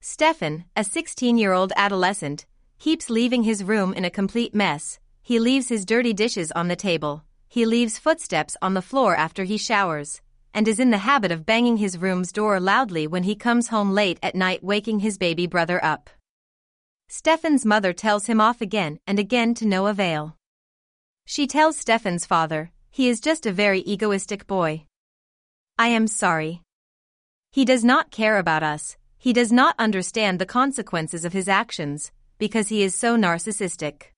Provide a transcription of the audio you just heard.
Stefan, a 16-year-old adolescent, keeps leaving his room in a complete mess. He leaves his dirty dishes on the table. He leaves footsteps on the floor after he showers, and is in the habit of banging his room's door loudly when he comes home late at night, waking his baby brother up. Stefan's mother tells him off again and again to no avail. She tells Stefan's father, he is just a very egoistic boy. I am sorry. He does not care about us. He does not understand the consequences of his actions, because he is so narcissistic.